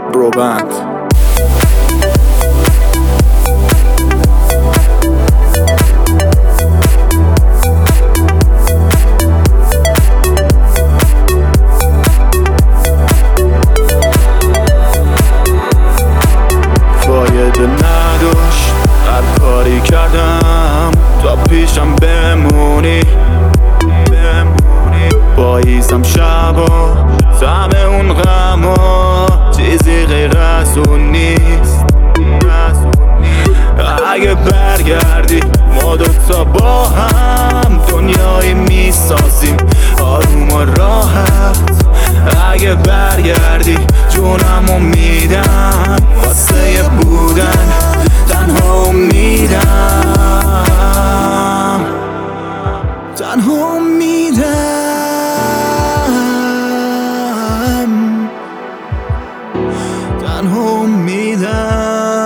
بروبند. فایده نداشت هر کاری کردم تا پیشم بمونی. پاییزم شبا طعم اون غما چیزی غیر از اون نیست. اگه برگردی ما دوتا با هم دنیایی میسازیم آروم و راحت. اگه برگردی جونمو میدم واسه بودن تنها میدم، تنها میدم، تنها میدم.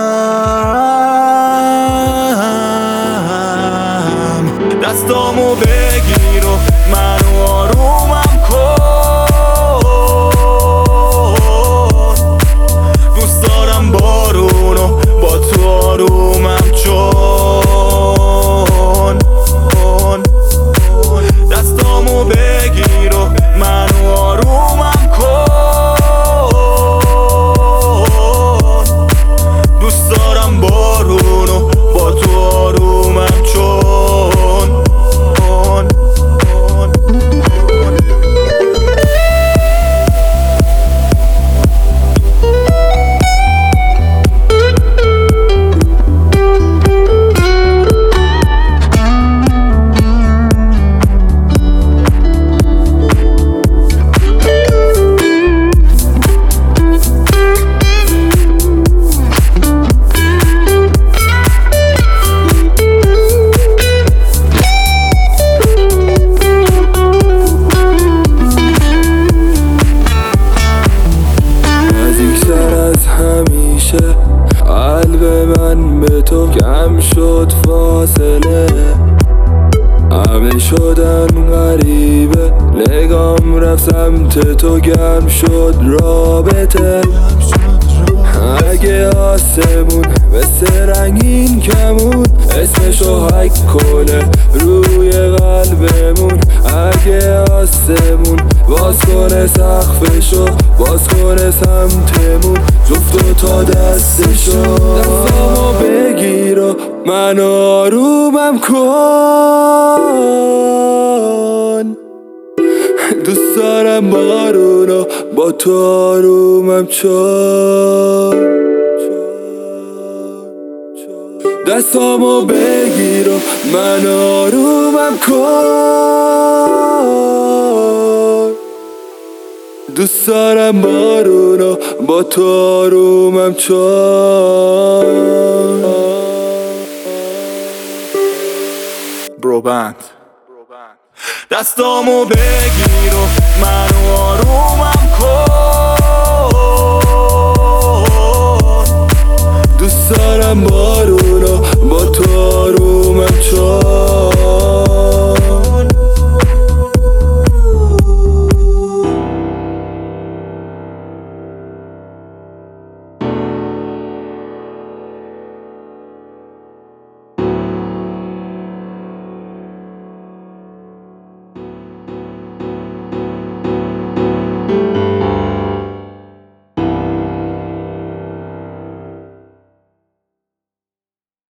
دستامو بگیر و منو آرومم کن. دوست دارم بارونو با تو آرومم چون. دستامو بگیر و منو آرومم کن. دوست دارم بارونو با تو آرومم چون. همیشه قلب من به تو کم شد فاصله. همه شدن غریبه نگام رفت سمت تو گم شد رابطه. اگه آسمون مثل رنگین کمون اسمشو حک کنه روی قلبمون. اگه آسمون باز کنه سقفشو باز کنه سمتمون جفتو تا دستشو. دستامو بگیر و من آرومم کن. دوست دارم بارونو با تو آرومم چون. دستامو بگیر و من آرومم کن. دوست دارم بارونو با تو آرومم چون. بروبند. دستامو بگیر و منو آرومم کن.